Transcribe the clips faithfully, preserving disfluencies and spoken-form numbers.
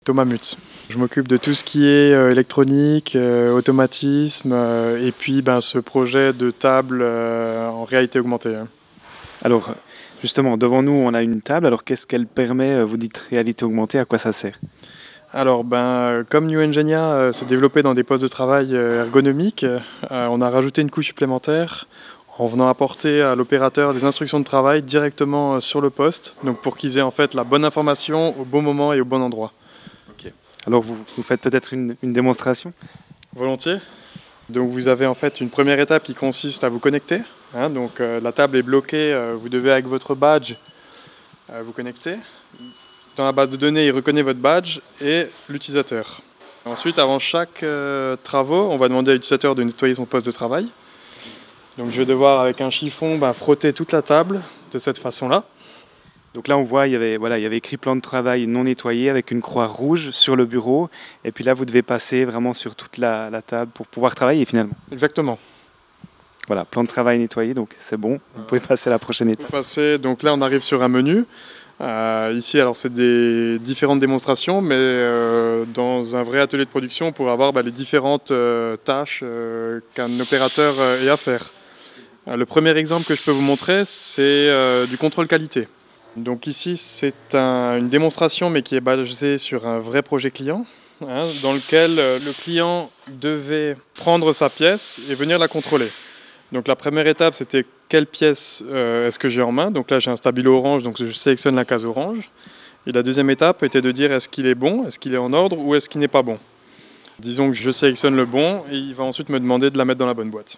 Thomas Mutz. Je m'occupe de tout ce qui est euh, électronique, euh, automatisme euh, et puis ben, ce projet de table euh, en réalité augmentée. Hein. Alors, justement, devant nous, on a une table. Alors, qu'est-ce qu'elle permet? Vous dites réalité augmentée, à quoi ça sert? Alors, ben, comme New Engenia euh, s'est développé dans des postes de travail euh, ergonomiques, euh, on a rajouté une couche supplémentaire en venant apporter à l'opérateur des instructions de travail directement euh, sur le poste, donc pour qu'ils aient en fait la bonne information au bon moment et au bon endroit. Ok. Alors, vous, vous faites peut-être une, une démonstration? Volontiers. Donc vous avez en fait une première étape qui consiste à vous connecter. Hein, donc euh, la table est bloquée, euh, vous devez avec votre badge euh, vous connecter. Dans la base de données, il reconnaît votre badge et l'utilisateur. Ensuite, avant chaque euh, travaux, on va demander à l'utilisateur de nettoyer son poste de travail. Donc je vais devoir avec un chiffon ben, frotter toute la table de cette façon-là. Donc là, on voit, il y avait, voilà, il y avait écrit plan de travail non nettoyé avec une croix rouge sur le bureau. Et puis là, vous devez passer vraiment sur toute la, la table pour pouvoir travailler finalement. Exactement. Voilà, plan de travail nettoyé, donc c'est bon. Vous pouvez passer à la prochaine étape. Passer, donc là, on arrive sur un menu. Euh, ici, alors c'est des différentes démonstrations, mais euh, dans un vrai atelier de production, on pourrait avoir bah, les différentes euh, tâches euh, qu'un opérateur euh, ait à faire. Euh, le premier exemple que je peux vous montrer, c'est euh, du contrôle qualité. Donc ici, c'est un, une démonstration, mais qui est basée sur un vrai projet client, hein, dans lequel euh, le client devait prendre sa pièce et venir la contrôler. Donc la première étape, c'était quelle pièce euh, est-ce que j'ai en main. Donc là, j'ai un stabilo orange, donc je sélectionne la case orange. Et la deuxième étape était de dire est-ce qu'il est bon, est-ce qu'il est en ordre ou est-ce qu'il n'est pas bon. Disons que je sélectionne le bon et il va ensuite me demander de la mettre dans la bonne boîte.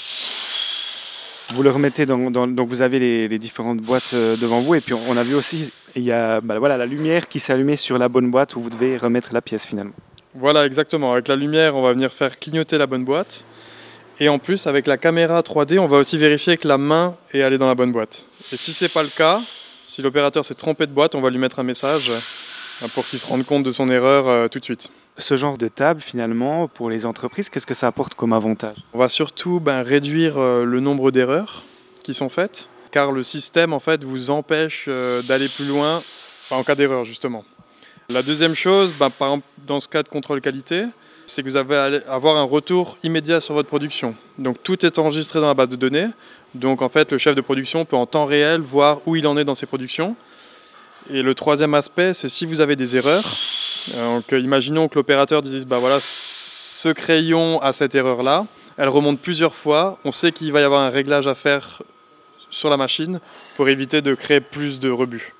Vous le remettez dans, dans donc vous avez les, les différentes boîtes devant vous et puis on a vu aussi il y a bah voilà la lumière qui s'allumait sur la bonne boîte où vous devez remettre la pièce finalement. Voilà, exactement. Avec la lumière, on va venir faire clignoter la bonne boîte. Et en plus, avec la caméra trois D, on va aussi vérifier que la main est allée dans la bonne boîte. Et si ce n'est pas le cas, si l'opérateur s'est trompé de boîte, on va lui mettre un message pour qu'il se rende compte de son erreur euh, tout de suite. Ce genre de table, finalement, pour les entreprises, qu'est-ce que ça apporte comme avantage? On va surtout ben, réduire euh, le nombre d'erreurs qui sont faites, car le système en fait, vous empêche euh, d'aller plus loin enfin, en cas d'erreur, justement. La deuxième chose, ben, par exemple, dans ce cas de contrôle qualité, c'est que vous allez avoir un retour immédiat sur votre production. Donc tout est enregistré dans la base de données. Donc en fait, le chef de production peut en temps réel voir où il en est dans ses productions. Et le troisième aspect, c'est si vous avez des erreurs. Donc imaginons que l'opérateur dise bah voilà, ce crayon a cette erreur-là. Elle remonte plusieurs fois. On sait qu'il va y avoir un réglage à faire sur la machine pour éviter de créer plus de rebuts.